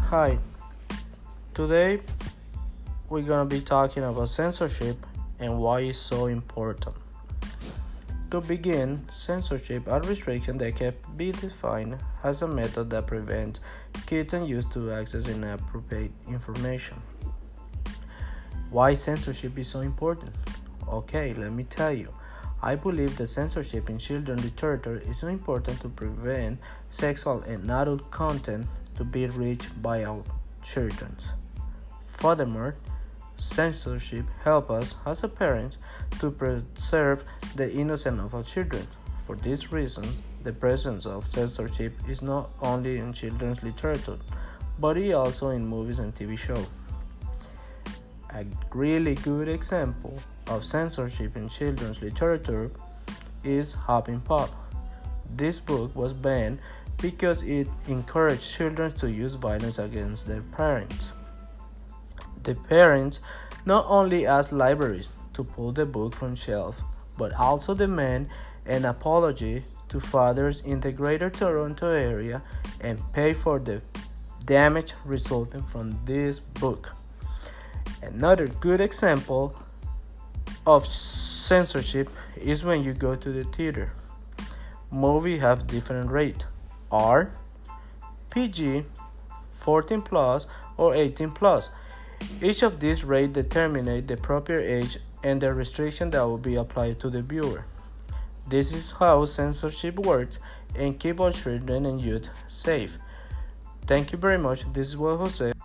Hi, today we're gonna be talking about censorship and why it's so important. To begin, censorship are restrictions that can be defined as a method that prevents kids and youth to access inappropriate information. Why censorship is so important? Okay, let me tell you. I believe that censorship in children's literature is so important to prevent sexual and adult content to be reached by our children. Furthermore, censorship helps us as a parents to preserve the innocence of our children. For this reason, the presence of censorship is not only in children's literature, but also in movies and TV shows. A really good example of censorship in children's literature is Hopping Pop. This book was banned because it encouraged children to use violence against their parents. The parents not only asked libraries to pull the book from shelves, but also demand an apology to fathers in the Greater Toronto area and pay for the damage resulting from this book. Another good example of censorship is when you go to the theater. Movies have different rates: R, PG, 14 plus, or 18 plus. Each of these rates determine the proper age and the restriction that will be applied to the viewer. This is how censorship works and keep our children and youth safe. Thank you very much. This is Jose.